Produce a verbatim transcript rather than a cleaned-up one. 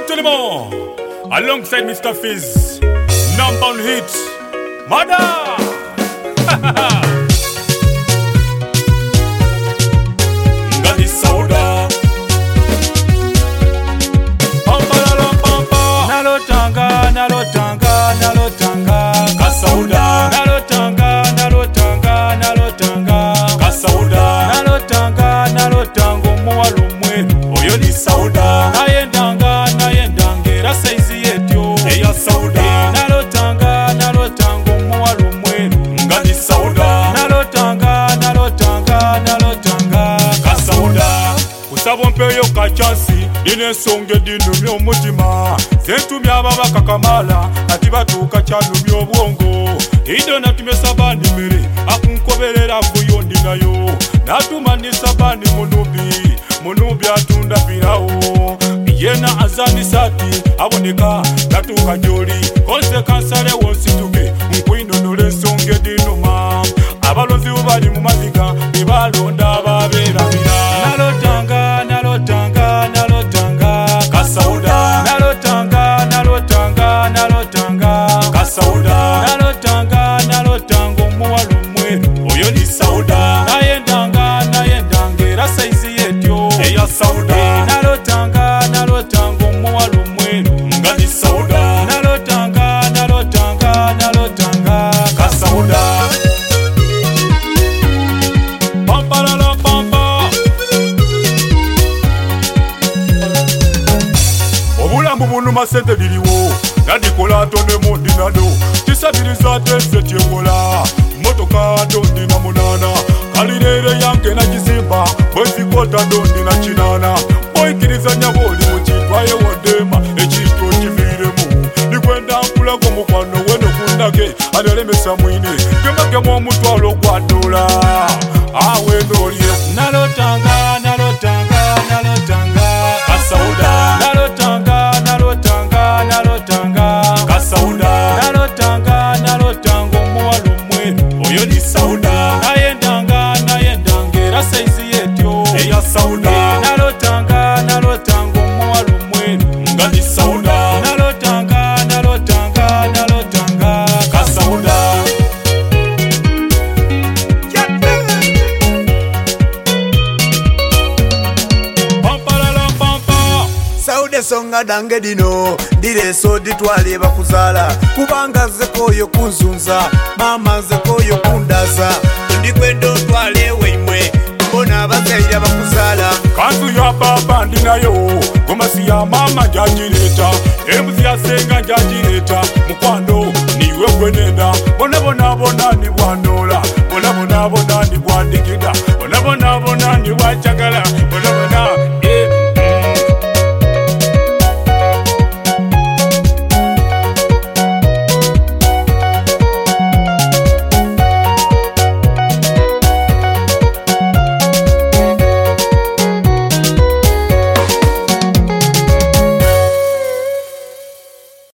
Gentlemen, alongside Mister Fizz, number one hit, Mother. Ngadi Sauda, pampa la pampa, nalotanga, nalotanga, nalotanga, Kasauda, nalotanga, nalotanga, nalotanga, Kasauda, nalotanga, nalotanga, muwalumwe, oyo di Sauda, nayendanga, nayendanga, saizi yetyo, eya Sauda, nalotanga, nalotanga, muwalumwe, ngadi Sauda, nalotanga, nalotanga, nalotanga, Kasauda, usabo mpeyo kachansi, dine songe dinumye omutima, zentumye ababaka kamala, ati batuka chanumye obwongo, ido natumye sabani mere, akunkoberera vuyo ndinayo, natuma sabani munubi, munubi atunda pirawo, yena azani sati, aboneka, natuka joli, konse kansale wonsituke, mkwino nule songe dinuma, abalonzi ubali mumaziga, nibalonda babera mira. Nalotanga, nalotanga, nalotanga, Kasauda, nalotanga, nalotanga, nalotanga, Kasauda, nalotanga, nalotanga, muwalumwe, oyo di Sauda, nayendanga, nayendanga, saizi yetyo, eya Sauda, nalotanga, nalotanga, muwalumwe, ngadi Sauda, nalotanga, nalotanga, nalotanga, Kasauda, pampa la pampa, obulambu bunu masente biliwo, nadikola tonde mundinado, tisabiriza tese tyekola, motoka dondi na munana, kalinere yange na kizimba, bwezikota dondi na chinana, boikiriza nyaboli muchitwaye wondema, echito chiviremu, nikwenda mpulako mukwano weno kundake, anelemesa mwine, kemagemo omutwalo gwa dola, awe ndolye. Nalotanga, nalotanga, nalotanga, Kasauda, nalotanga, nalotanga, nalotanga, Kasauda, nalotanga, nalotanga, muwalumwe, oyo di Sauda, nayendanga, nayendanga, saizi yetyo, eya Sauda, nalotanga, nalotanga, muwalumwe, ngadi Sauda, nalotanga, nalotanga, nalotanga, Kasauda. Sauda songa dange dino, dire so ditwali bakuzala, kubanga zekoyo kunzunza, mama zekoyo kundaza, ndikwendo twale weimwe, mbona bazaira bakuzala. Kanzu ya baba ndinayo, gomasi ya mama njajireta, embuzi ya senga njajireta, mukwano niwe gwenenda, bona bona bona ni bwandola, bona bona bona ni bwandigida, bona bona bona ni bwachagala, bona